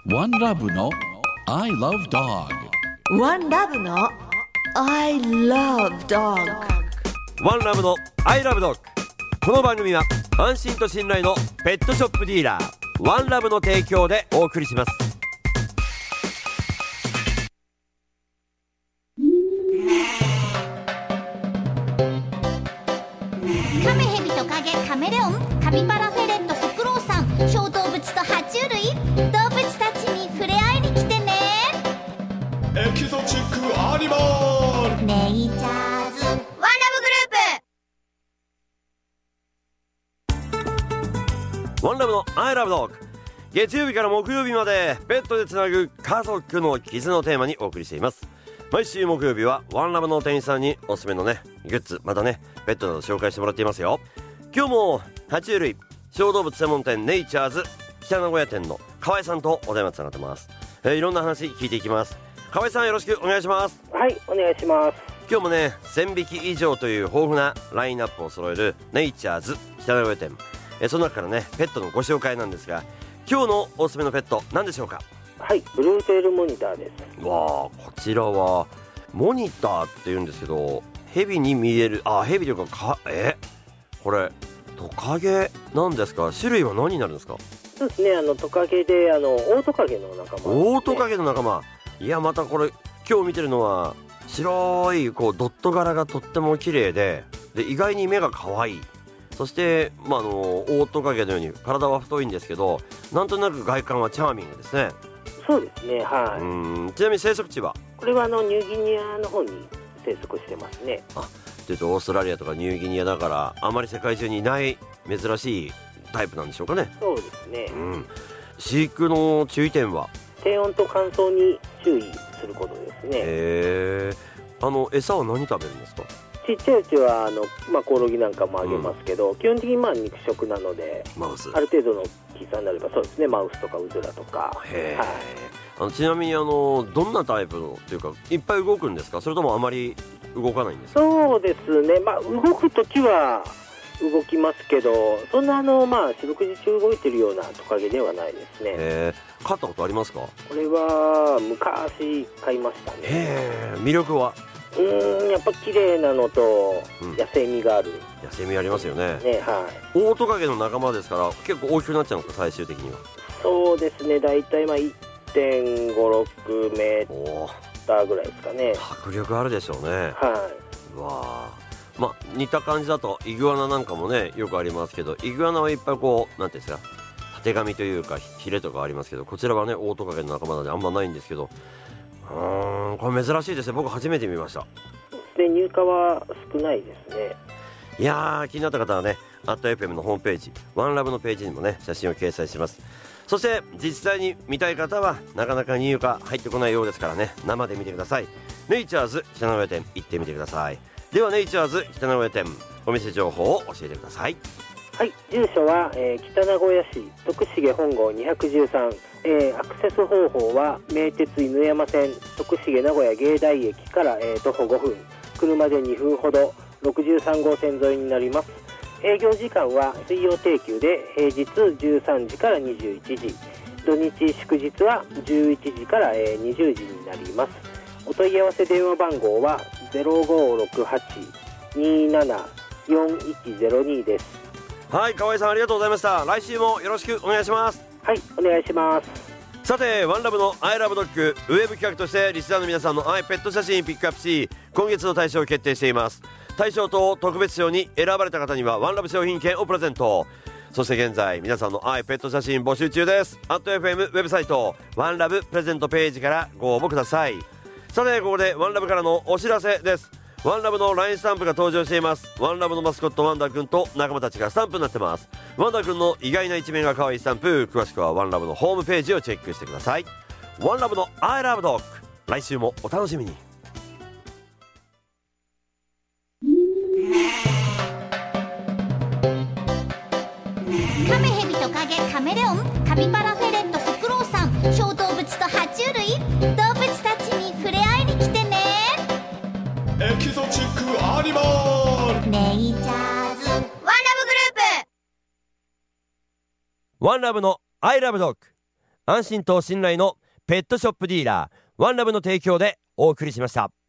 ワンラブの I love dog。 ワンラブの I love dog。 ワンラブの I love dog。 この番組は安心と信頼のペットショップディーラーワンラブの提供でお送りします。 カメヘビトカゲカメレオンカピバラフェレットフクロウさん小動物と爬虫類動物たちに触れ合いに来てね。 エキゾチックアニマルネイチャーズワンラブグループ。 ワンラブの I love dog。 月曜日から木曜日までペットでつなぐ家族の絆をテーマにお送りしています。毎週木曜日はワンラブの店員さんにおすすめのねグッズ、またねペットなど紹介してもらっていますよ。今日も爬虫類小動物専門店ネイチャーズ北名古屋店の河合さんとお電話つながってます。いろんな話聞いていきます。河合さん、よろしくお願いします。 はい、お願いします。 今日もね1000匹以上という豊富なラインナップを揃えるネイチャーズ北名古屋店、その中からねペットのご紹介なんですが、今日のおすすめのペット何でしょうか？ はい、ブルーテールモニターです。 わあ、こちらはモニターって言うんですけど、ヘビに見える、ヘビというかこれトカゲなんですか？種類は何になるんですか？ そうですね、トカゲでオオトカゲの仲間、 オオトカゲの仲間。いや、またこれ今日見てるのは白いこうドット柄がとっても綺麗で、意外に目が可愛い。そして、オオトカゲのように体は太いんですけど、なんとなく外観はチャーミングですね。 そうですね、はい。 ちなみに生息地は？ これはニューギニアの方に生息してますね。 というとオーストラリアとかニューギニアだからあまり世界中にいない珍しいタイプなんでしょうかね。 そうですね、 飼育の注意点は？ 低温と乾燥に注意することですね。 餌は何食べるんですか？ ちっちゃいうちはコオロギなんかもあげますけど、基本的に肉食なので、 マウスある程度の小さになれば、そうですね、マウスとかウズラとか。 ちなみにどんなタイプのというか、いっぱい動くんですか？それともあまり動かないんですか？ そうですね、動くときは動きますけど、そんな四六時中動いてるようなトカゲではないですね。 飼ったことありますか？ これは昔飼いましたね。 魅力は？ やっぱ綺麗なのと、野生味がある。 野生味ありますよね。 オオオトカゲの仲間ですから結構大きくなっちゃうんですか？最終的には。 そうですね、だいたい1.56 メーターぐらいですかね。 迫力あるでしょうね。似た感じだとイグアナなんかもねよくありますけど、イグアナはいっぱいこうなんていうんですか、たてがみというかヒレとかありますけど、こちらはねオオトカゲの仲間なんであんまないんですけど、これ珍しいですね。僕初めて見ました。 で、入荷は少ないですね。 いやー、気になった方はね@FM のホームページワンラブのページにもね写真を掲載します。そして実際に見たい方はなかなか入荷入ってこないようですからね、生で見てください。ネイチャーズ北名古屋店行ってみてください。ではネイチャーズ北名古屋店お店情報を教えてください。 はい、住所は、北名古屋市徳重本郷213、アクセス方法は名鉄犬山線徳重名古屋芸大駅から、徒歩5分、車で2分ほど、63号線沿いになります。営業時間は水曜定休で平日13時から21時、土日祝日は11時から20時になります。お問い合わせ電話番号は 0568-274102 です。 はい、河合さんありがとうございました。来週もよろしくお願いします。 はい、お願いします。 さて、ワンラブの I love dog ウェブ企画としてリスナーの皆さんのペット写真ピックアップし、今月の大賞を決定しています。大賞と特別賞に選ばれた方にはワンラブ商品券をプレゼント。そして現在皆さんのペット写真募集中です。@FM ウェブサイトワンラブプレゼントページからご応募ください。さて、ここでワンラブからのお知らせです。ワンラブの LINE スタンプが登場しています。ワンラブのマスコットワンダーくんと仲間たちがスタンプになってます。ワンダーくんの意外な一面が可愛いスタンプ、詳しくはワンラブのホームページをチェックしてください。ワンラブの I love dog、 来週もお楽しみに。 カメヘビトカゲカメレオンカピバラフェレットフクロウさん小動物と爬虫類動物たちに触れ合いに来てね。 エキゾチックアニマルネイチャーズワンラブグループ。 ワンラブの I love dog。 安心と信頼のペットショップディーラーワンラブの提供でお送りしました。